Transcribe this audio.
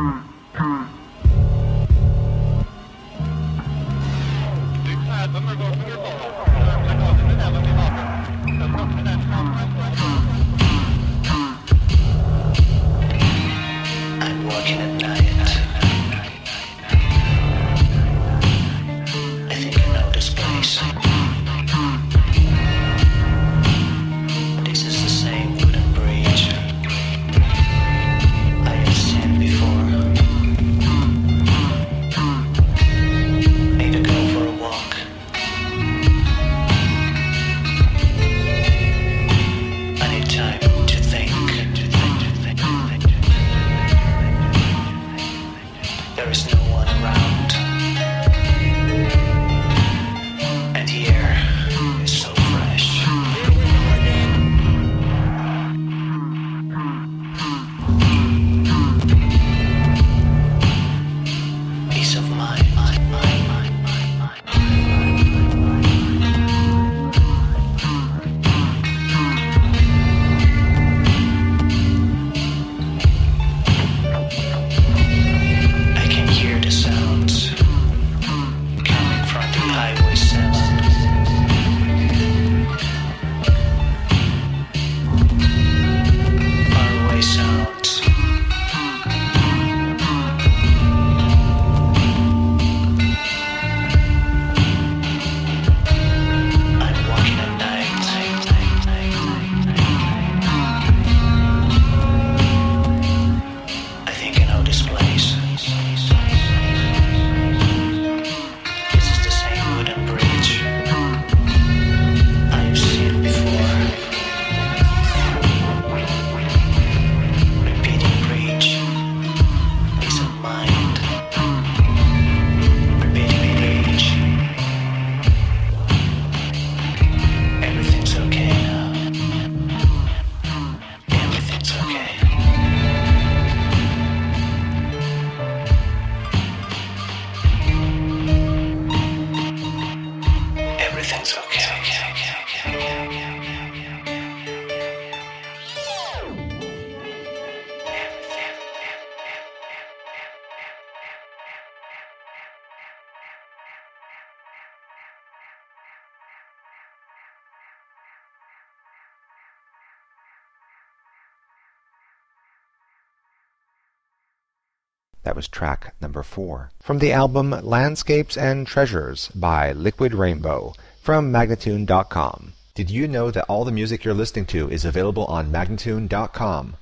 That was track number 4 from the album Landscapes and Treasures by Liquid Rainbow from Magnatune.com. Did you know that all the music you're listening to is available on Magnatune.com?